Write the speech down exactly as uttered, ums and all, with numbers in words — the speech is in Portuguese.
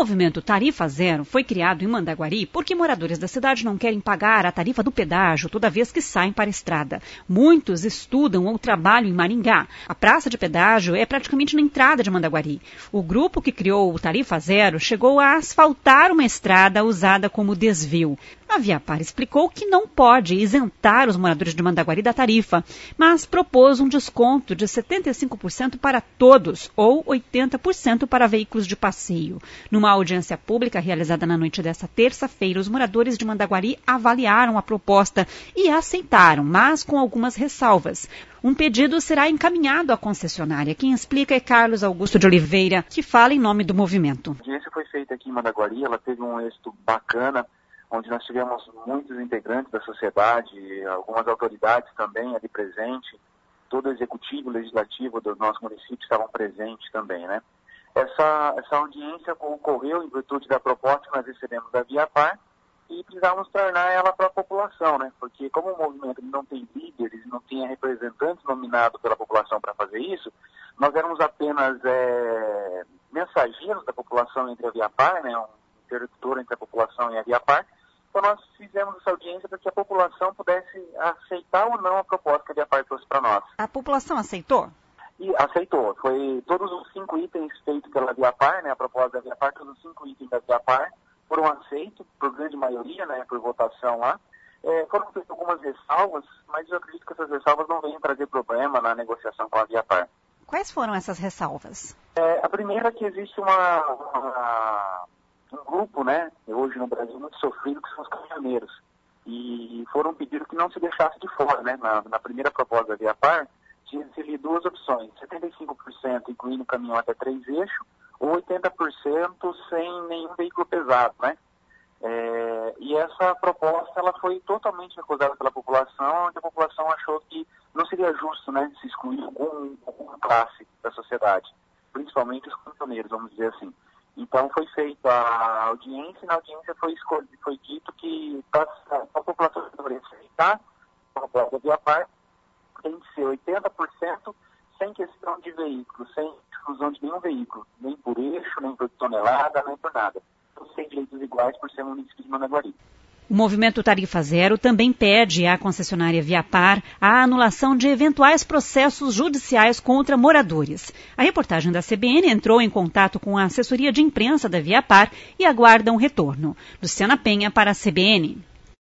movimento Tarifa Zero foi criado em Mandaguari porque moradores da cidade não querem pagar a tarifa do pedágio toda vez que saem para a estrada. Muitos estudam ou trabalham em Maringá. A praça de pedágio é praticamente na entrada de Mandaguari. O grupo que criou o Tarifa Zero chegou a asfaltar uma estrada usada como desvio. A Viapar explicou que não pode isentar os moradores de Mandaguari da tarifa, mas propôs um desconto de setenta e cinco por cento para todos ou oitenta por cento para veículos de passeio. Numa audiência pública realizada na noite desta terça-feira, os moradores de Mandaguari avaliaram a proposta e aceitaram, mas com algumas ressalvas. Um pedido será encaminhado à concessionária. Quem explica é Carlos Augusto de Oliveira, que fala em nome do movimento. A audiência foi feita aqui em Mandaguari, ela teve um êxito bacana, onde nós tivemos muitos integrantes da sociedade, algumas autoridades também ali presentes, todo o executivo, legislativo do nosso município estavam presentes também, né? Essa, essa audiência ocorreu em virtude da proposta que nós recebemos da Viapar e precisávamos tornar ela para a população, né? Porque como o movimento não tem líderes, não tem representantes nominados pela população para fazer isso, nós éramos apenas é, mensageiros da população entre a Viapar, né? Um interlocutor entre a população e a Viapar. Então nós fizemos essa audiência para que a população pudesse aceitar ou não a proposta que a Viapar trouxe para nós. A população aceitou? E aceitou. Foi todos os cinco itens feitos pela Viapar, né, a proposta da Viapar, todos os cinco itens da Viapar foram aceitos, por grande maioria, né, por votação lá. É, foram feitas algumas ressalvas, mas eu acredito que essas ressalvas não venham trazer problema na negociação com a Viapar. Quais foram essas ressalvas? É, a primeira é que existe uma... uma um grupo, né, hoje no Brasil muito sofrido, que são os caminhoneiros. E foram pedidos que não se deixasse de fora, né, na, na primeira proposta da Viapar, tinha ali duas opções, setenta e cinco por cento incluindo caminhão até três eixos, ou oitenta por cento sem nenhum veículo pesado, né. É, e essa proposta, ela foi totalmente recusada pela população, onde a população achou que não seria justo, né, se excluir algum, alguma classe da sociedade, principalmente os caminhoneiros, vamos dizer assim. Então foi feita a audiência e na audiência foi, escolhido, foi dito que para a população deveria aceitar a proposta da Viapar tem que ser oitenta por cento sem questão de veículo, sem exclusão de nenhum veículo, nem por eixo, nem por tonelada, nem por nada. Todos têm direitos iguais por ser um município de Mandaguari. O movimento Tarifa Zero também pede à concessionária Viapar a anulação de eventuais processos judiciais contra moradores. A reportagem da C B N entrou em contato com a assessoria de imprensa da Viapar e aguarda um retorno. Luciana Penha para a C B N.